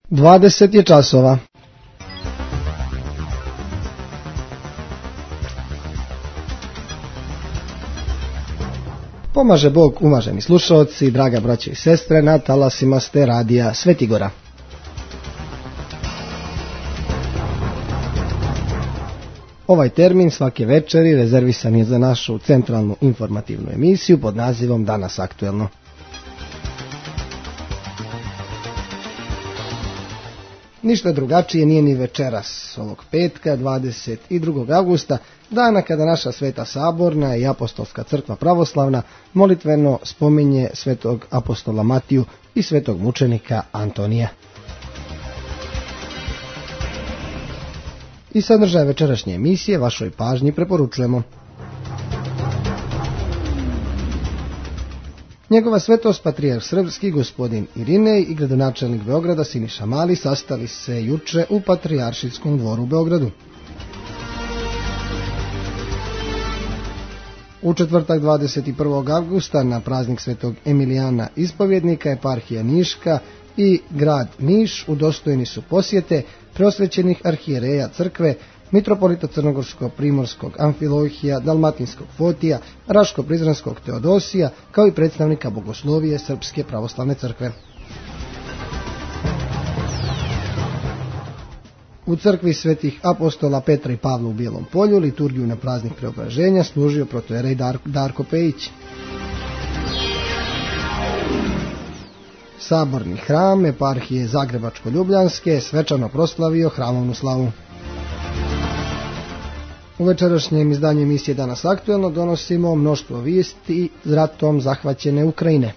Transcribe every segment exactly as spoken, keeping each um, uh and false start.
dvadeset je časova. Pomaže Bog, uvaženi slušaoci, draga braće i sestre, na talasima ste radija Svetigora. Ovaj termin svake večeri rezervisan je za našu centralnu informativnu emisiju pod nazivom Danas aktuelno. Ništa drugačije nije ni večeras, ovog petka, dvadeset drugog avgusta, dana kada naša Sveta Saborna i Apostolska crkva pravoslavna molitveno spominje svetog apostola Matiju i svetog mučenika Antonija. I sadržaj večerašnje emisije vašoj pažnji preporučujemo. Njegova svetost patrijarh srpski gospodin Irinej i gradonačelnik Beograda Siniša Mali sastali se juče u Patrijaršijskom dvoru u Beogradu. U četvrtak dvadeset prvog avgusta na praznik svetog Emilijana Ispovjednika eparhija Niška i grad Niš udostojeni su posjete preosvećenih arhijereja crkve, mitropolita Crnogorsko-Primorskog Amfilohija, Dalmatinskog Fotija, Raško-Prizrenskog Teodosija, kao i predstavnika bogoslovije Srpske pravoslavne crkve. U crkvi svetih apostola Petra i Pavla u Bijelom Polju liturgiju na praznik Preobraženja služio protojerej Darko Pejić. Saborni hram eparhije Zagrebačko-Ljubljanske svečano proslavio hramovnu slavu. U večerašnjem izdanju emisije Danas aktuelno donosimo mnoštvo vijesti iz ratom zahvaćene Ukrajine.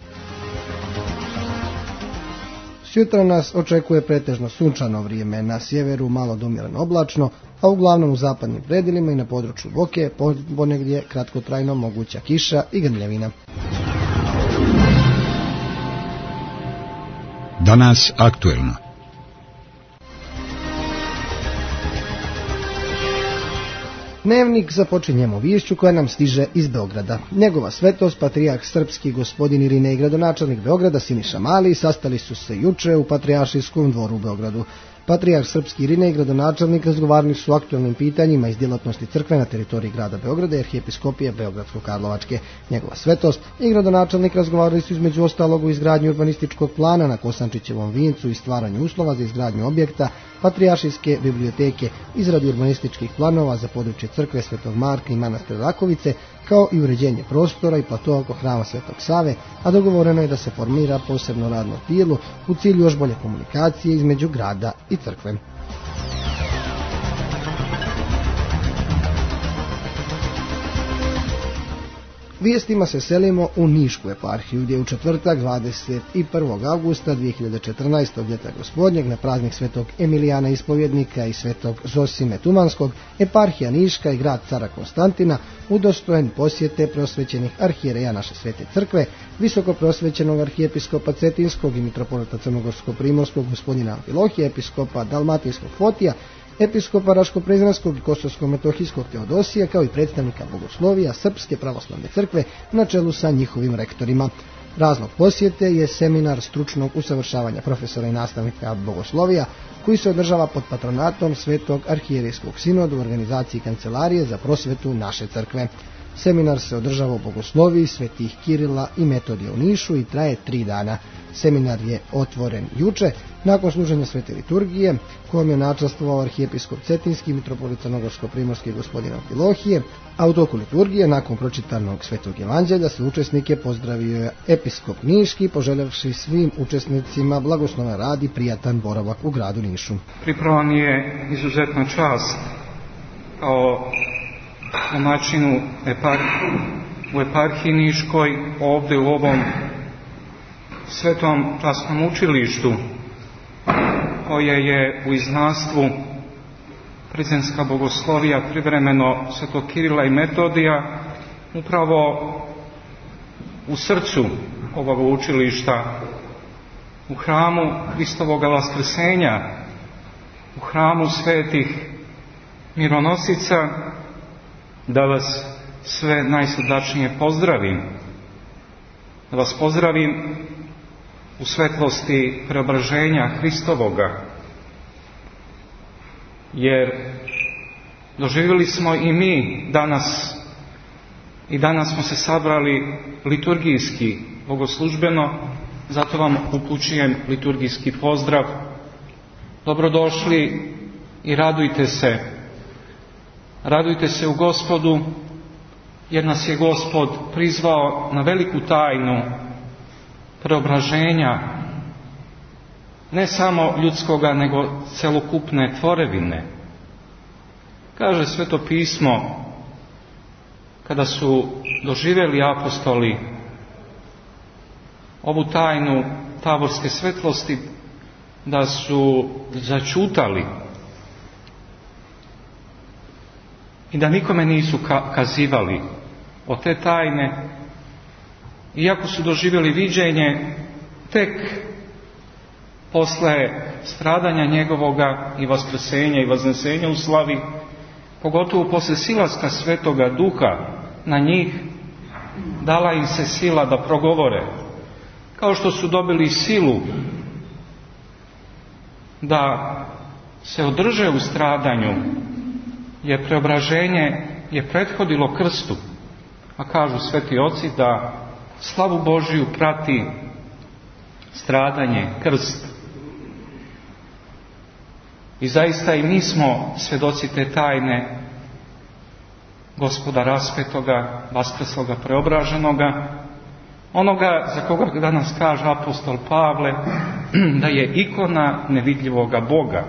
Sutra nas očekuje pretežno sunčano vrijeme, na sjeveru malo do umjereno oblačno, a uglavnom u zapadnim predjelima i na području Boke ponegdje kratkotrajno moguća kiša i grmljavina. Danas aktuelno. Dnevnik započinjemo viješću koja nam stiže iz Beograda. Njegova svetost, patrijarh srpski gospodin Irinej i gradonačelnik Beograda Siniša Mali sastali su se juče u Patrijaršijskom dvoru u Beogradu. Patrijarh srpski Irinej i gradonačelnik razgovarali su o aktualnim pitanjima iz djelatnosti crkve na teritoriji grada Beograda i arhijepiskopije Beogradsko-Karlovačke. Njegova svetost i gradonačelnik razgovarali su između ostalog u izgradnju urbanističkog plana na Kosančićevom Vincu i stvaranju uslova za izgradnju objekta Patrijaršijske biblioteke, izradi urbanističkih planova za područje crkve Svetog Marka i manastira Rakovice, kao i uređenje prostora i platoa oko hrama Svetog Save, a dogovoreno je da se formira posebno radno tijelo u cilju još bolje komunikacije između grada i crkve. Vijestima se selimo u Nišku eparhiju, gdje u četvrtak dvadeset prvog avgusta dvije hiljade četrnaestog ljeta gospodnjeg na praznik svetog Emilijana Ispovjednika i svetog Zosime Tumanskog eparhija Niška i grad cara Konstantina udostojen posjete preosvećenih arhijereja naše svete crkve, visoko preosvećenog arhijepiskopa Cetinskog i mitropolita Crnogorsko-Primorskog gospodina Amfilohija, episkopa Dalmatinskog Fotija, episkopa Raško-Prizrenskog i Kosovsko-Metohijskog Teodosija, kao i predstavnika bogoslovija Srpske pravoslavne crkve na čelu sa njihovim rektorima. Razlog posjete je seminar stručnog usavršavanja profesora i nastavnika bogoslovija koji se održava pod patronatom Svetog arhijerejskog sinoda u organizaciji Kancelarije za prosvetu naše crkve. Seminar se održava u bogosloviji svetih Kirila i Metodija u Nišu i traje tri dana. Seminar je otvoren juče nakon služenja svete liturgije kojom je načastvovao arhijepiskop Cetinski, mitropolit Crnogorsko-Primorski gospodin Amfilohije, a u toku liturgije nakon pročitanog svetog evanđelja sve učesnike pozdravio je episkop Niški, poželjevši svim učesnicima blagosloven rad i prijatan boravak u gradu Nišu. Priprava mi je izuzetna čast kao domaćinu epar... u eparhiji Niškoj, ovdje u ovom svetom časnom učilištu koje je u iznanstvu Prizrenska bogoslovija privremeno Svetog Kirila i Metodija, upravo u srcu ovog učilišta, u hramu Hristovog vaskrsenja, u hramu svetih mironosica, da vas sve najsrdačnije pozdravim. Da vas pozdravim u svetlosti preobraženja Hristovoga, jer doživjeli smo i mi danas, i danas smo se sabrali liturgijski, bogoslužbeno, zato vam upućujem liturgijski pozdrav. Dobrodošli i radujte se. Radujte se u Gospodu, jer nas je Gospod prizvao na veliku tajnu preobraženja, ne samo ljudskoga, nego celokupne tvorevine. Kaže Sveto pismo, kada su doživjeli apostoli ovu tajnu taborske svetlosti, da su začutali i da nikome nisu kazivali o te tajne, iako su doživjeli viđenje tek posle stradanja njegovoga i vaskrsenja i vaznesenja u slavi, pogotovo posle silaska Svetoga Duha na njih, dala im se sila da progovore. Kao što su dobili silu da se održe u stradanju, jer preobraženje je prethodilo krstu, a kažu sveti oci da slavu Božiju prati stradanje, krst. I zaista i mi smo svjedoci te tajne Gospoda raspetoga, vaskrsloga, preobraženoga, onoga za koga danas kaže apostol Pavle da je ikona nevidljivoga Boga.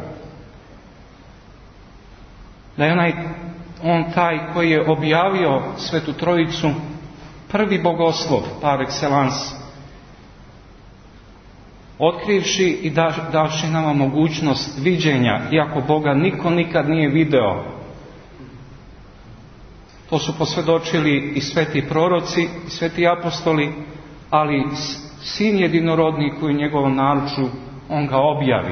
Da je onaj, on taj koji je objavio Svetu Trojicu, prvi bogoslov par excellence, otkrivši i davši nama mogućnost viđenja, iako Boga niko nikad nije video. To su posvjedočili i sveti proroci, i sveti apostoli, ali Sin jedinorodni koji u njegovom naručju, on ga objavi.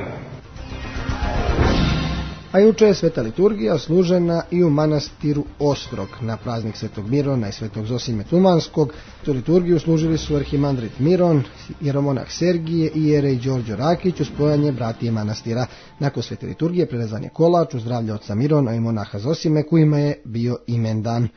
A juče je sveta liturgija služena i u manastiru Ostrog na praznik Svetog Mirona i Svetog Zosime Tumanskog. Tu liturgiju služili su arhimandrit Miron, jeromonah Sergije i jerej Đorđo Rakić uz spojanje bratije manastira. Nakon svete liturgije prerezan je kolač u zdravlje oca Mirona i monaha Zosime, kojima je bio imendan.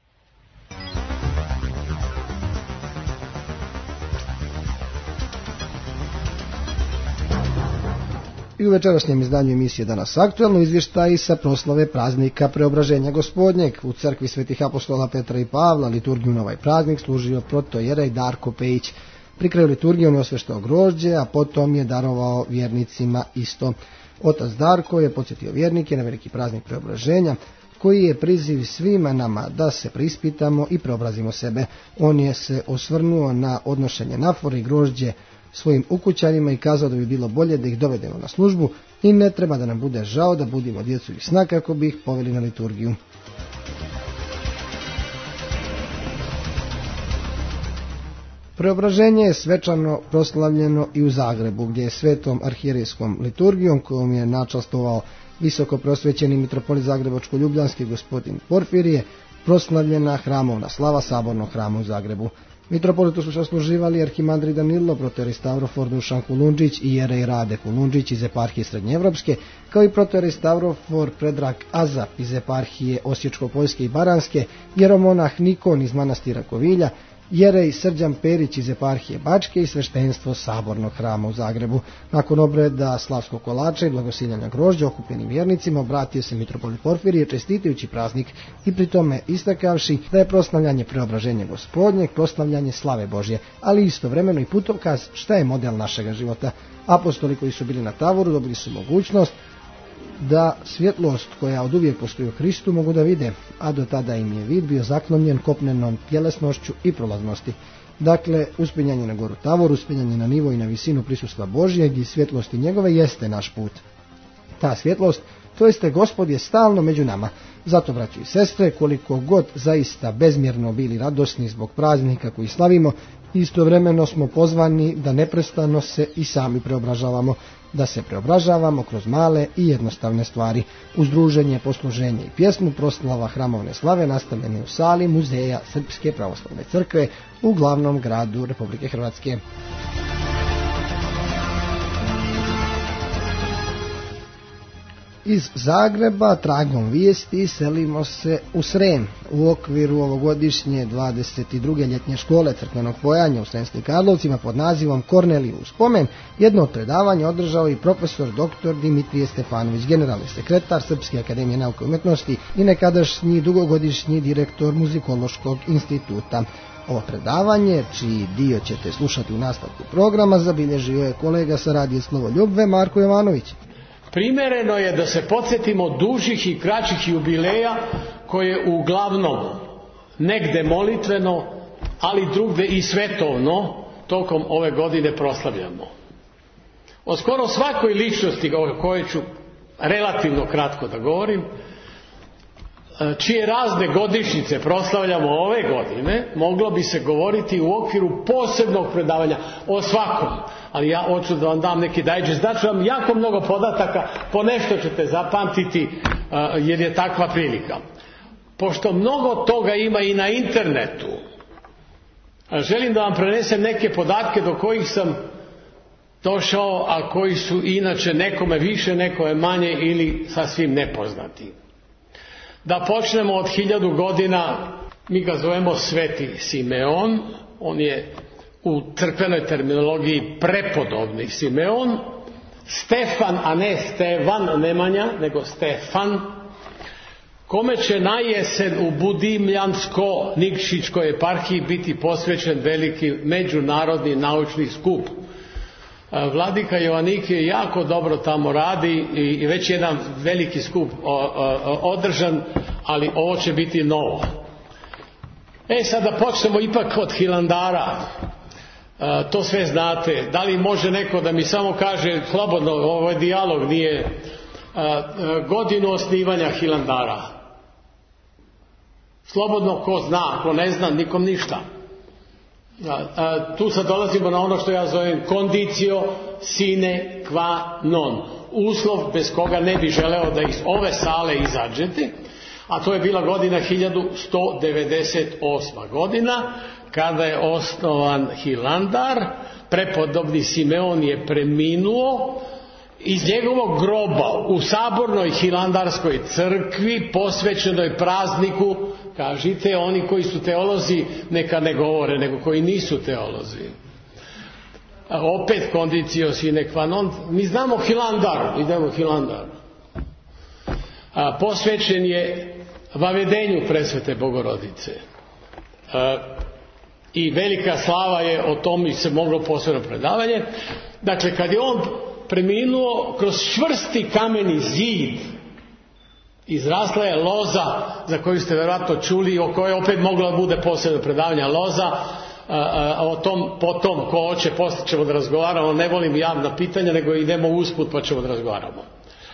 I u večerašnjem izdanju emisije Danas aktuelno izvještaji sa proslave praznika Preobraženja Gospodnjeg. U crkvi svetih apostola Petra i Pavla liturgiju na ovaj praznik služio protojerej Darko Pejić. Pri kraju liturgije on je osveštao grožđe, a potom je darovao vjernicima isto. Otac Darko je podsjetio vjernike na veliki praznik Preobraženja, koji je priziv svima nama da se preispitamo i preobrazimo sebe. On je se osvrnuo na odnošenje nafore i grožđe svojim ukućanima i kazao da bi bilo bolje da ih dovedemo na službu i ne treba da nam bude žao da budimo djecu i sna kako bi ih poveli na liturgiju. Preobraženje je svečano proslavljeno i u Zagrebu, gdje je svetom arhijerejskom liturgijom, kojom je načastvovao visoko prosvećeni mitropolit Zagrebačko-ljubljanski gospodin Porfirije, proslavljena hramovna slava Sabornog hrama u Zagrebu. Mitropolitu su sasluživali arhimandrit Danilo, protojerej Stavrofor Dušan Kulundžić i jerej Rade Kulundžić iz eparhije Srednjeevropske, kao i protojerej Stavrofor Predrag Azap iz eparhije Osječko-Poljske i Baranske, jeromonah Nikon iz manastira Kovilja, jerej Srđan Perić iz eparhije Bačke i sveštenstvo Sabornog hrama u Zagrebu. Nakon obreda slavskog kolača i blagosiljanja grožđa okupljenim vjernicima obratio se mitropolit Porfirije čestitajući praznik i pri tome istakavši da je proslavljanje Preobraženja Gospodnjeg proslavljanje slave Božje, ali istovremeno i putokaz šta je model našega života. Apostoli koji su bili na tavoru dobili su mogućnost da svjetlost koja od uvijek postoji u Hristu mogu da vide, a do tada im je vid bio zaklonjen kopnenom tjelesnošću i prolaznosti. Dakle, uspenjanje na goru Tavor, uspenjanje na nivo i na visinu prisustva Božjeg i svjetlosti njegove jeste naš put. Ta svjetlost, to jeste Gospod, je stalno među nama. Zato, braći i sestre, koliko god zaista bezmjerno bili radosni zbog praznika koji slavimo, istovremeno smo pozvani da neprestano se i sami preobražavamo, da se preobražavamo kroz male i jednostavne stvari. Uz druženje, posluženje i pjesmu proslava hramovne slave nastavljene u sali Muzeja Srpske pravoslavne crkve u glavnom gradu Republike Hrvatske. Iz Zagreba, tragom vijesti, selimo se u Srem. U okviru ovogodišnje dvadeset druge ljetnje škole crkvenog pojanja u Sremskim Karlovcima pod nazivom Korneliju u spomen, jedno od predavanja održao i profesor doktor Dimitrije Stefanović, generalni sekretar Srpske akademije nauke i umetnosti i nekadašnji dugogodišnji direktor Muzikološkog instituta. Ovo predavanje, čiji dio ćete slušati u nastavku programa, zabilježio je kolega sa radija Slovoljubve Marko Jovanović. Primereno je da se podsjetimo dužih i kraćih jubileja koje uglavnom negde molitveno, ali drugde i svetovno tokom ove godine proslavljamo. O skoro svakoj ličnosti o kojoj ću relativno kratko da govorim, čije razne godišnjice proslavljamo ove godine, moglo bi se govoriti u okviru posebnog predavanja o svakom. Ali ja hoću da vam dam neki digest, daću vam jako mnogo podataka, po nešto ćete zapamtiti jer je takva prilika. Pošto mnogo toga ima i na internetu, želim da vam prenesem neke podatke do kojih sam došao, a koji su inače nekome više, nekome manje ili sasvim nepoznati. Da počnemo od hiljadu godina, mi ga zovemo Sveti Simeon, on je u crkvenoj terminologiji prepodobni Simeon, Stefan, a ne Stevan Nemanja, nego Stefan, kome će na jesen u Budimljansko-Nikšićkoj eparhiji biti posvećen veliki međunarodni naučni skup. Vladika Joanikije jako dobro tamo radi i već jedan veliki skup održan, ali ovo će biti novo. E sad da počnemo ipak od Hilandara. To sve znate. Da li može neko da mi samo kaže slobodno, ovaj dijalog nije, godinu osnivanja Hilandara? Slobodno, ko zna, ko ne zna, nikom ništa. Tu sad dolazimo na ono što ja zovem condicio sine qua non, uslov bez koga ne bi želeo da iz ove sale izađete, a to je bila godina hiljadu sto devedeset osma godina, kada je osnovan Hilandar. Prepodobni Simeon je preminuo. Iz njegovog groba u sabornoj Hilandarskoj crkvi, posvećenoj prazniku, kažite, oni koji su teolozi neka ne govore, nego koji nisu teolozi. Opet condicio sine qua non, mi znamo Hilandar, idemo Hilandar. A, posvećen je vavedenju Presvete Bogorodice. A, I velika slava je, o tom i se moglo posebno predavanje. Dakle, kad je on preminuo, kroz čvrsti kameni zid izrasla je loza, za koju ste vjerojatno čuli, o kojoj opet moglo da bude posebno predavanja. Loza, a, a, o tom potom, ko hoće, poslije ćemo da razgovaramo. Ne volim javna pitanja, nego idemo usput pa ćemo da razgovaramo.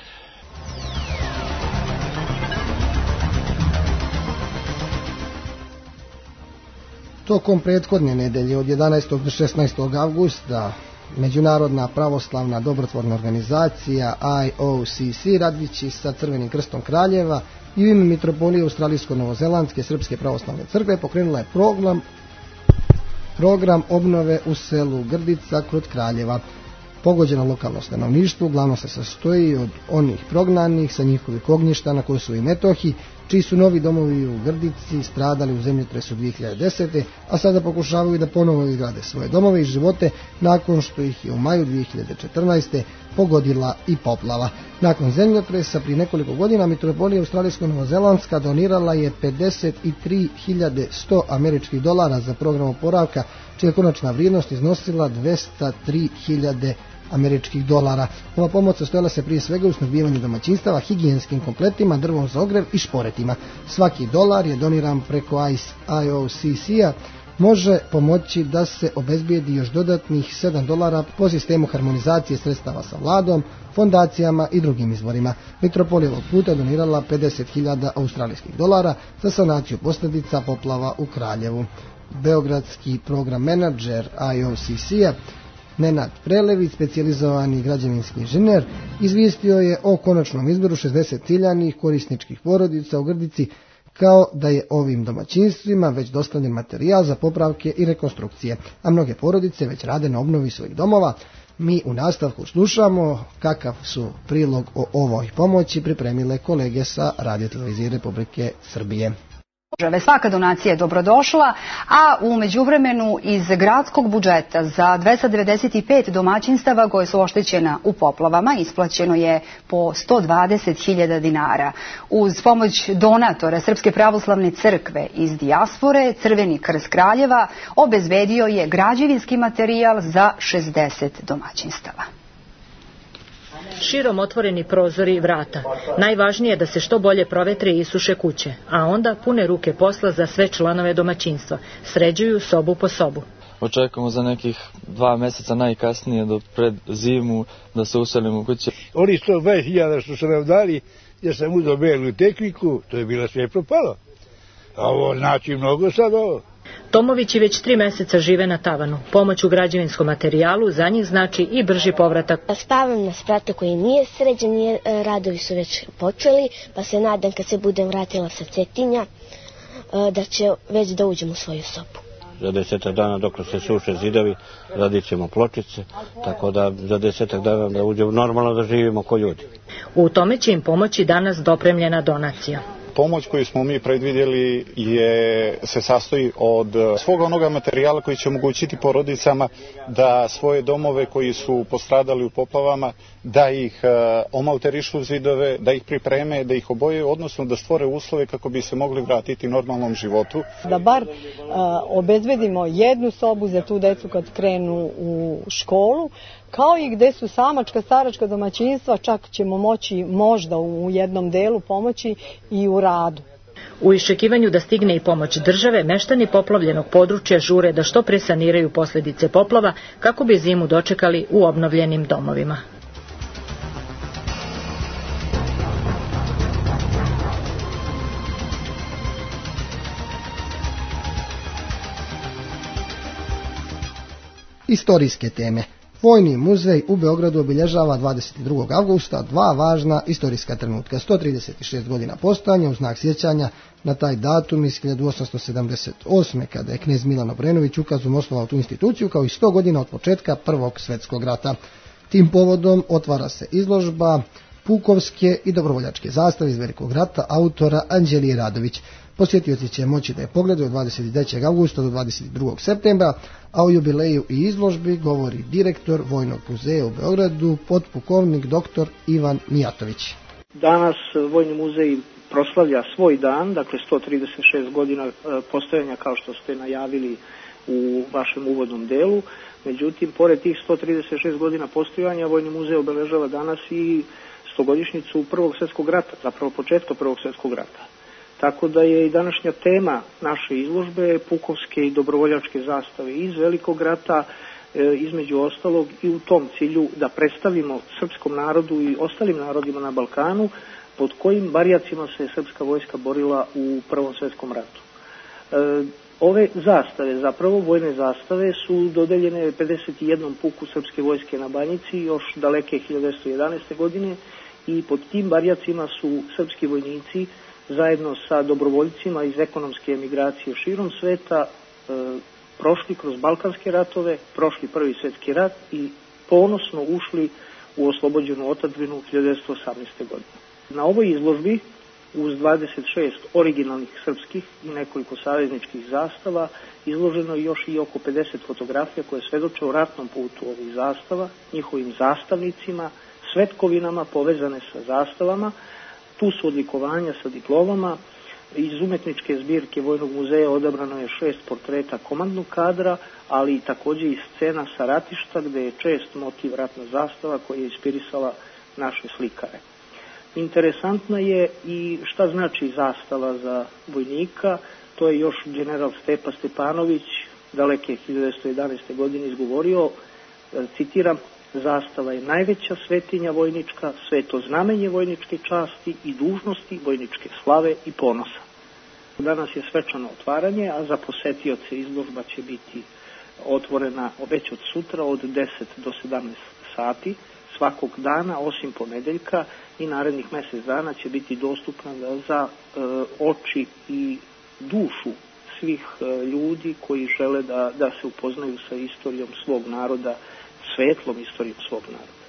Tokom prethodne nedelje od jedanaestog do šesnaestog avgusta Međunarodna pravoslavna dobrotvorna organizacija I O C C radići sa Crvenim krstom Kraljeva i u ime Mitropolije Australijsko-Novozelandske Srpske pravoslavne crkve pokrenula je program, program obnove u selu Grdica kod Kraljeva. Pogođeno lokalno stanovništvo uglavnom se sastoji od onih prognanih sa njihovih ognjišta na Kosovu i Metohiji, čiji su novi domovi u Grdici stradali u zemljotresu dvije hiljade desete. a sada pokušavaju da ponovo izgrade svoje domove i živote nakon što ih je u maju dvije hiljade četrnaeste. pogodila i poplava. Nakon zemljotresa prije nekoliko godina Mitropolija Australijsko-Novozelandska donirala je pedeset tri hiljade sto američkih dolara za program oporavka, čija konačna vrijednost iznosila dvesta tri hiljade američkih dolara. Ova pomoć sastojala se prije svega u snabdijevanju domaćinstava, higijenskim kompletima, drvom za ogrev i šporetima. Svaki dolar je doniran preko I O C C-a može pomoći da se obezbijedi još dodatnih sedam dolara po sistemu harmonizacije sredstava sa vladom, fondacijama i drugim izvorima. Mitropolija ovog puta donirala pedeset hiljada australijskih dolara za sanaciju posljedica poplava u Kraljevu. Beogradski program menadžer I O C C-a Nenad Prelević, specijalizovani građevinski inženjer, izvijestio je o konačnom izboru šezdeset ciljanih korisničkih porodica u Grdici, kao da je ovim domaćinstvima već dostavljen materijal za popravke i rekonstrukcije, a mnoge porodice već rade na obnovi svojih domova. Mi u nastavku slušamo kakav su prilog o ovoj pomoći pripremile kolege sa Radio-televizije Republike Srbije. Svaka donacija je dobrodošla, a u međuvremenu iz gradskog budžeta za dvesta devedeset pet domaćinstava koje su oštećena u poplavama isplaćeno je po sto dvadeset hiljada dinara. Uz pomoć donatora Srpske pravoslavne crkve iz dijaspore, Crveni krst Kraljeva obezbedio je građevinski materijal za šezdeset domaćinstava. Širom otvoreni prozori i vrata. Najvažnije je da se što bolje provetre i isuše kuće, a onda pune ruke posla za sve članove domaćinstva. Sređuju sobu po sobu. Očekujemo za nekih dva meseca najkasnije do pred zimu da se uselimo u kuće. Oni sto dvadeset hiljada što su nam dali, ja sam uzeo belu tehniku, to je bilo sve propalo. A ovo znači mnogo sad ovo. Tomovići već tri meseca žive na tavanu. Pomoć u građevinskom materijalu za njih znači i brži povratak. Spavam na spratu koji nije sređen, jer radovi su već počeli, pa se nadam kad se budem vratila sa Cetinja da će već da uđem u svoju sobu. Za desetak dana dok se suše zidovi radit ćemo pločice, tako da za desetak dana da uđemo normalno da živimo ko ljudi. U tome će im pomoći danas dopremljena donacija. Pomoć koju smo mi predvidjeli je, se sastoji od svog onoga materijala koji će omogućiti porodicama da svoje domove koji su postradali u poplavama, da ih omalterišu zidove, da ih pripreme, da ih oboje, odnosno da stvore uslove kako bi se mogli vratiti normalnom životu. Da bar a, obezbedimo jednu sobu za tu decu kad krenu u školu, kao i gde su samačka, staračka domaćinstva, čak ćemo moći možda u jednom delu pomoći i u radu. U iščekivanju da stigne i pomoć države, meštani poplavljenog područja žure da što pre saniraju posljedice poplava kako bi zimu dočekali u obnovljenim domovima. Istorijske teme. Vojni muzej u Beogradu obilježava dvadeset drugog avgusta dva važna istorijska trenutka. sto trideset šest godina postojanja u znak sjećanja na taj datum iz hiljadu osamsto sedamdeset osme. kada je knez Milan Obrenović ukazom osnovao tu instituciju, kao i sto godina od početka Prvog svjetskog rata. Tim povodom otvara se izložba pukovske i dobrovoljačke zastave iz Velikog rata autora Anđelije Radović. Posjetioci će moći da je pogledaju od dvadeset trećeg avgusta do dvadeset drugog septembra, a o jubileju i izložbi govori direktor Vojnog muzeja u Beogradu, potpukovnik doktor Ivan Mijatović. Danas Vojni muzej proslavlja svoj dan, dakle sto trideset šest godina postojanja, kao što ste najavili u vašem uvodnom delu. Međutim, pored tih sto trideset šest godina postojanja, Vojni muzej obeležava danas i stogodišnjicu Prvog svjetskog rata, zapravo početka Prvog svjetskog rata. Tako da je i današnja tema naše izložbe pukovske i dobrovoljačke zastave iz Velikog rata, e, između ostalog i u tom cilju da predstavimo srpskom narodu i ostalim narodima na Balkanu pod kojim barijacima se srpska vojska borila u Prvom svjetskom ratu. E, ove zastave, zapravo vojne zastave, su dodeljene pedeset jednom puku srpske vojske na Banjici još daleke hiljadu devetsto jedanaeste. godine i pod tim barijacima su srpski vojnici zajedno sa dobrovoljcima iz ekonomske emigracije širom sveta e, prošli kroz Balkanske ratove, prošli Prvi svjetski rat i ponosno ušli u oslobođenu otadžbinu hiljadu devetsto osamnaeste. godine. Na ovoj izložbi uz dvadeset šest originalnih srpskih i nekoliko savezničkih zastava izloženo je još i oko pedeset fotografija koje svedoče o ratnom putu ovih zastava, njihovim zastavnicima, svetkovinama povezane sa zastavama. Tu su odlikovanja sa diplomama. Iz umetničke zbirke Vojnog muzeja odabrano je šest portreta komandnog kadra, ali i također i scena sa ratišta gdje je čest motiv ratna zastava koja je inspirisala naše slikare. Interesantna je i šta znači zastava za vojnika. To je još general Stepa Stepanović daleke hiljadu devetsto jedanaeste. godine izgovorio, citiram: zastava je najveća svetinja vojnička, sveto znamenje vojničke časti i dužnosti, vojničke slave i ponosa. Danas je svečano otvaranje, a za posetioce izložba će biti otvorena već od sutra od deset do sedamnaest sati. Svakog dana, osim ponedeljka i narednih mjesec dana, će biti dostupna za e, oči i dušu svih e, ljudi koji žele da, da se upoznaju sa istorijom svog naroda, svetlom istorijom svog naroda.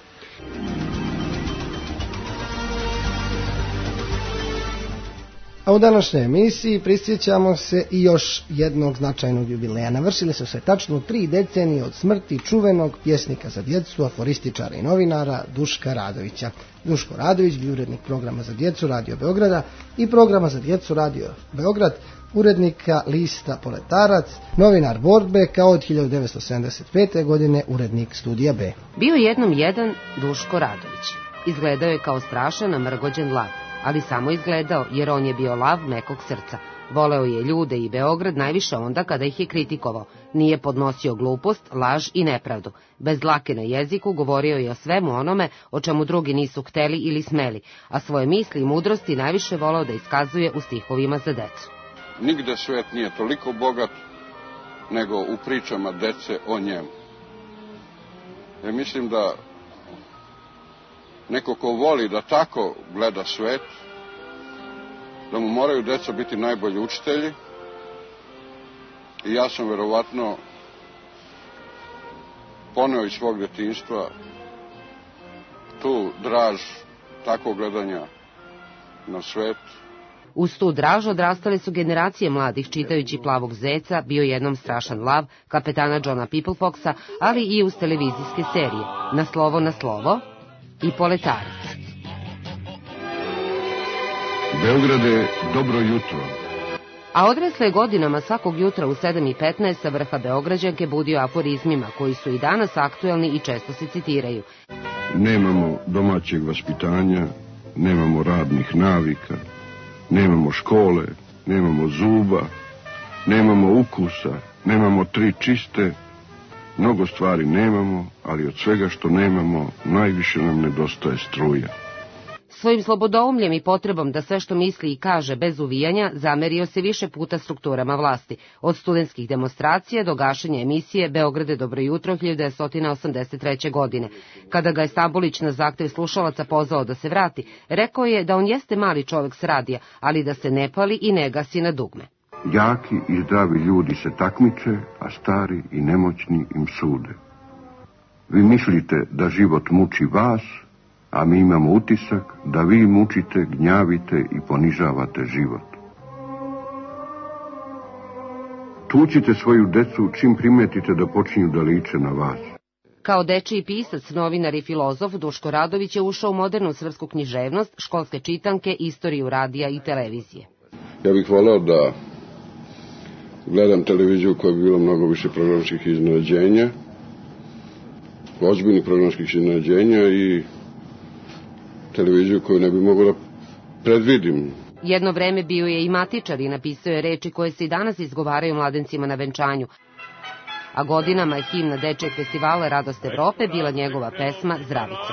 A u današnjoj emisiji prisjećamo se i još jednog značajnog jubileja. Navršile su se tačno tri decenije od smrti čuvenog pjesnika za djecu, aforističara i novinara Duška Radovića. Duško Radović bio urednik programa za djecu Radio Beograda i programa za djecu Radio Beograd, urednika lista Poletarac, novinar Borbe, kao od hiljadu devetsto sedamdeset pete. godine urednik Studija B. Bio jednom jedan Duško Radović. Izgledao je kao strašan namrgođen lav, ali samo izgledao, jer on je bio lav mekog srca. Voleo je ljude i Beograd najviše onda kada ih je kritikovao. Nije podnosio glupost, laž i nepravdu. Bez dlake na jeziku govorio je o svemu onome o čemu drugi nisu hteli ili smeli, a svoje misli i mudrosti najviše voleo da iskazuje u stihovima za decu. Nigde svet nije toliko bogat nego u pričama dece o njemu. Ja mislim da neko ko voli da tako gleda svet, da mu moraju deca biti najbolji učitelji, i ja sam verovatno poneo iz svog detinjstva tu draž takvog gledanja na svet. Uz tu draž odrastale su generacije mladih čitajući Plavog zeca, Bio jednom strašan lav, Kapetana Johna Peoplefoxa, ali i uz televizijske serije Na slovo na slovo i Poletarac. Beograde, dobro jutro. A odrasle je godinama svakog jutra u sedam i petnaest sa vrha Beograđanke budio aforizmima koji su i danas aktuelni i često se citiraju. Nemamo domaćeg vaspitanja, nemamo radnih navika, nemamo škole, nemamo zuba, nemamo ukusa, nemamo tri čiste, mnogo stvari nemamo, ali od svega što nemamo, najviše nam nedostaje struja. Svojim slobodoumljem i potrebom da sve što misli i kaže bez uvijanja zamerio se više puta strukturama vlasti, od studentskih demonstracija do gašenja emisije Beograde dobro jutro hiljadu devetsto osamdeset treće. godine. Kada ga je Stambolić na zahtev slušalaca pozvao da se vrati, rekao je da on jeste mali čovek s radija, ali da se ne pali i ne gasi na dugme. Jaki i zdravi ljudi se takmiče, a stari i nemoćni im sude. Vi mislite da život muči vas, a mi imamo utisak da vi mučite, gnjavite i ponižavate život. Tučite svoju decu čim primetite da počinju da liče na vas. Kao dečiji pisac, novinar i filozof, Duško Radović je ušao u modernu srpsku književnost, školske čitanke, istoriju radija i televizije. Ja bih voleo da gledam televiziju koja bi bila mnogo više programskih iznenađenja, ozbiljnih programskih iznenađenja i televiziju koju ne bi mogao da predvidim. Jedno vreme bio je i matičar i napisao je reči koje se i danas izgovaraju mladencima na venčanju. A godinama je himna dečijeg festivala Radost Evrope bila njegova pesma Zdravica.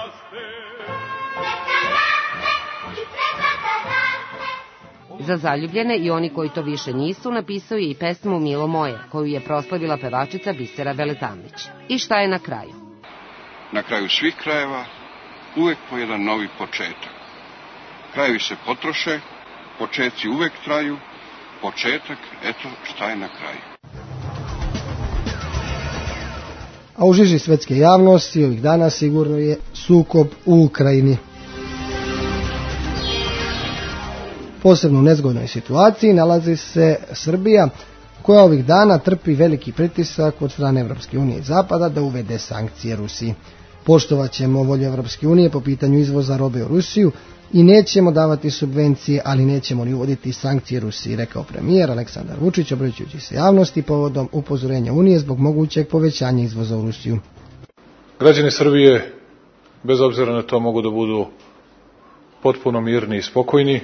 Za zaljubljene i oni koji to više nisu napisao je i pesmu Milo moje, koju je proslavila pevačica Bisera Veletamlić. I šta je na kraju? Na kraju svih krajeva uvek po jedan novi početak. Krajevi se potroše, početci uvek traju, početak, eto šta je na kraju. A u žiži svetske javnosti ovih dana sigurno je sukob u Ukrajini. Posebno u nezgodnoj situaciji nalazi se Srbija, koja ovih dana trpi veliki pritisak od strane Evropske unije i Zapada da uvede sankcije Rusiji. Poštovat ćemo volju Evropske unije po pitanju izvoza robe u Rusiju i nećemo davati subvencije, ali nećemo ni uvoditi sankcije Rusiji, rekao premijer Aleksandar Vučić, obraćajući se javnosti povodom upozorenja Unije zbog mogućeg povećanja izvoza u Rusiju. Građani Srbije, bez obzira na to, mogu da budu potpuno mirni i spokojni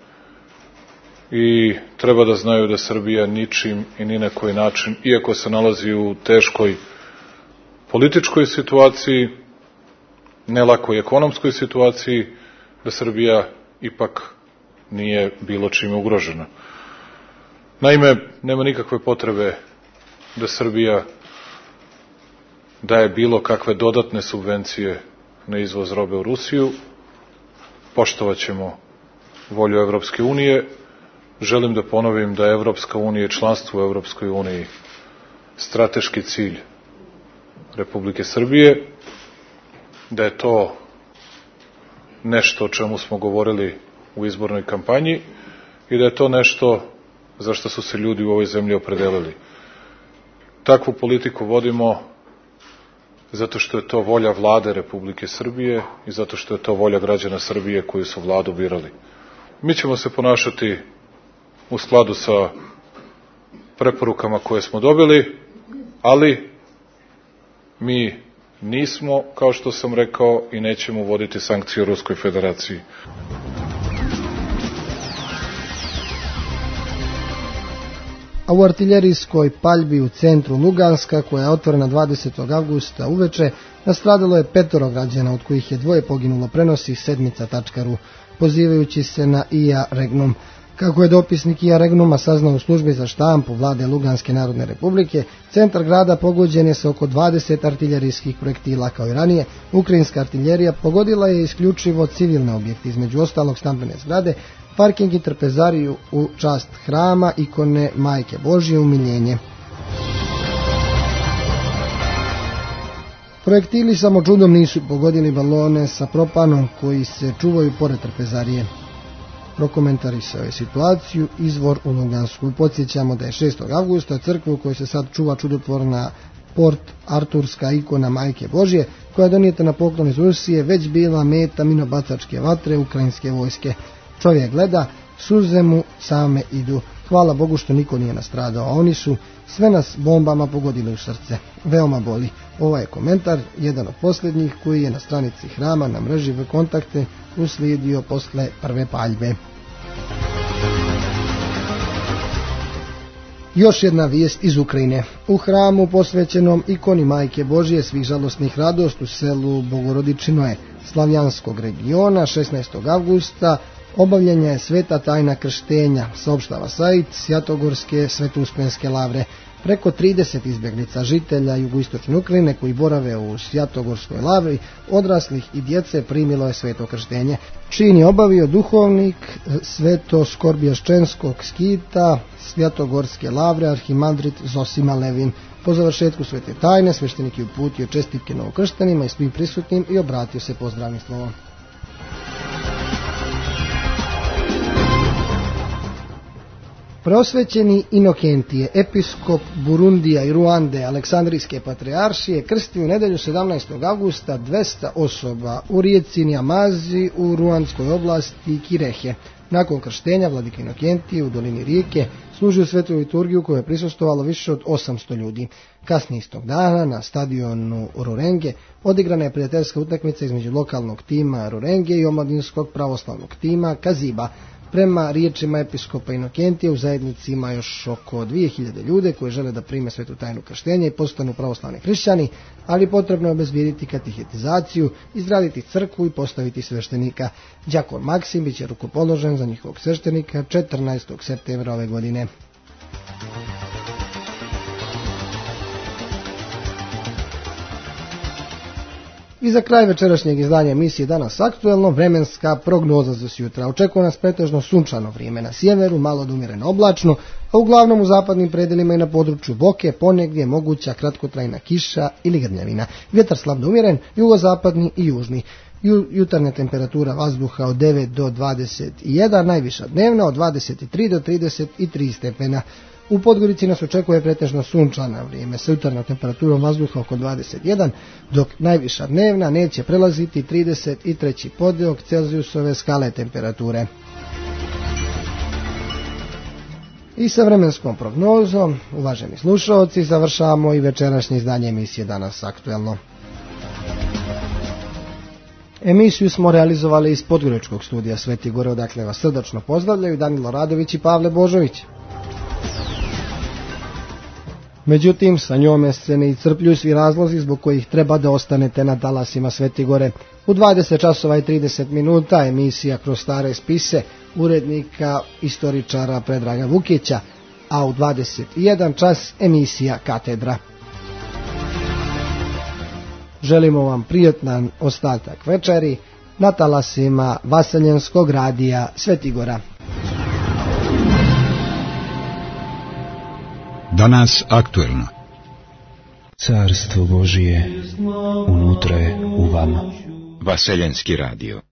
i treba da znaju da Srbija ničim i ni na koji način, iako se nalazi u teškoj političkoj situaciji, ne lakoj ekonomskoj situaciji, da Srbija ipak nije bilo čime ugrožena. Naime, nema nikakve potrebe da Srbija daje bilo kakve dodatne subvencije na izvoz robe u Rusiju. Poštovat ćemo volju Evropske unije. Želim da ponovim da je Evropska unija i članstvo u Evropskoj uniji strateški cilj Republike Srbije da je to nešto o čemu smo govorili u izbornoj kampanji i da je to nešto za što su se ljudi u ovoj zemlji opredelili. Takvu politiku vodimo zato što je to volja vlade Republike Srbije i zato što je to volja građana Srbije koji su vladu birali. Mi ćemo se ponašati u skladu sa preporukama koje smo dobili, ali mi nismo, kao što sam rekao, i nećemo voditi sankcije Ruskoj federaciji. A u artiljerijskoj paljbi u centru Luganska, koja je otvorena dvadesetog avgusta uveče, nastradalo je petoro građana, od kojih je dvoje poginulo, prenosi sedmica tačka ru, pozivajući se na I A Regnum. Kako je dopisnik I A Regnuma saznao u službi za štampu vlade Luganske narodne republike, centar grada pogođen je sa oko dvadeset artiljerijskih projektila. Kao i ranije, ukrajinska artiljerija pogodila je isključivo civilne objekte, između ostalog stambene zgrade, parking i trpezariju u čast hrama ikone Majke Božje umiljenje. Projektili samo čudom nisu pogodili balone sa propanom koji se čuvaju pored trpezarije. Prokomentarisao je situaciju izvor u Lugansku. Podsjećamo da je šestog avgusta crkvu u kojoj se sad čuva čudotvorna Port Arturska ikona Majke Božje, koja je donijeta na poklon iz Rusije, već bila meta minobacačke vatre ukrajinske vojske. Čovjek gleda, suze mu same idu. Hvala Bogu što niko nije nastradao, a oni su sve nas bombama pogodili u srce. Veoma boli. Ovaj je komentar, jedan od posljednjih, koji je na stranici hrama na mreži V kontakte uslijedio posle prve paljbe. Još jedna vijest iz Ukrajine. U hramu posvećenom ikoni Majke Božje svih žalostnih radost u selu Bogorodičinoje Slavjanskog regiona šesnaestog avgusta obavljena je sveta tajna krštenja, saopštava sajt Svjatogorske svetuspenske lavre. Preko trideset izbjeglica žitelja jugoistočne Ukrajine koji borave u Svjatogorskoj lavri, odraslih i djece, primilo je sveto krštenje. Čin je obavio duhovnik Sveto-Skorbjaščenskog skita Svjatogorske lavre arhimandrit Zosima Levin. Po završetku svete tajne sveštenik je uputio čestitke novokrštenima i svim prisutnim i obratio se pozdravnim slovom. Preosvećeni Inokentije, episkop Burundija i Ruande Aleksandrijske patrijaršije, krstio u nedelju sedamnaestog avgusta dvesta osoba u rijeci Njamazi u ruandskoj oblasti Kirehe. Nakon krštenja vladika Inokentije u dolini rijeke služio svetu liturgiju koju je prisustvovalo više od osamsto ljudi. Kasnije istog dana na stadionu Rurenge odigrana je prijateljska utakmica između lokalnog tima Rurenge i omladinskog pravoslavnog tima Kaziba. Prema riječima episkopa Inokentije u zajednici ima još oko dvije hiljade ljude koji žele da prime svetu tajnu krštenja i postanu pravoslavni hrišćani, ali potrebno je obezbijediti katehetizaciju, izgraditi crkvu i postaviti sveštenika. Đakon Maksim biće rukopoložen za njihovog sveštenika četrnaestog septembra ove godine. I za kraj večerašnjeg izdanja emisije Danas aktuelno, vremenska prognoza za sutra. Očekuje nas pretežno sunčano vrijeme na sjeveru, malo da umjereno oblačno, a uglavnom u zapadnim predelima i na području Boke ponegdje moguća kratkotrajna kiša ili grmljavina. Vjetar slab da umjeren, jugozapadni i južni. Jutarnja temperatura vazduha od devet do dvadeset jedan, najviša dnevna od dvadeset tri do trideset tri stepena. U Podgorici nas očekuje pretežno sunčano vrijeme sa jutarnjom temperaturom vazduha oko dvadeset jedan, dok najviša dnevna neće prelaziti trideset tri podeok Celzijusove skale temperature. I sa vremenskom prognozom, uvaženi slušalci, završavamo i večerašnje izdanje emisije Danas aktuelno. Emisiju smo realizovali iz Podgoričkog studija Sveti Gore, odakle vas srdačno pozdravljaju Danilo Radović i Pavle Božović. Međutim, sa njome se ne iscrpljuju svi razlozi zbog kojih treba da ostanete na talasima Sveti Gore. U dvadeset časova i trideset minuta emisija Kroz stare spise urednika istoričara Predraga Vukića, a u dvadeset jedan čas emisija Katedra. Želimo vam prijatan ostatak večeri na talasima Vaseljenskog radija Sveti Gora. Danas aktuelno. Carstvo Božije unutra je u vama. Vaseljenski radio.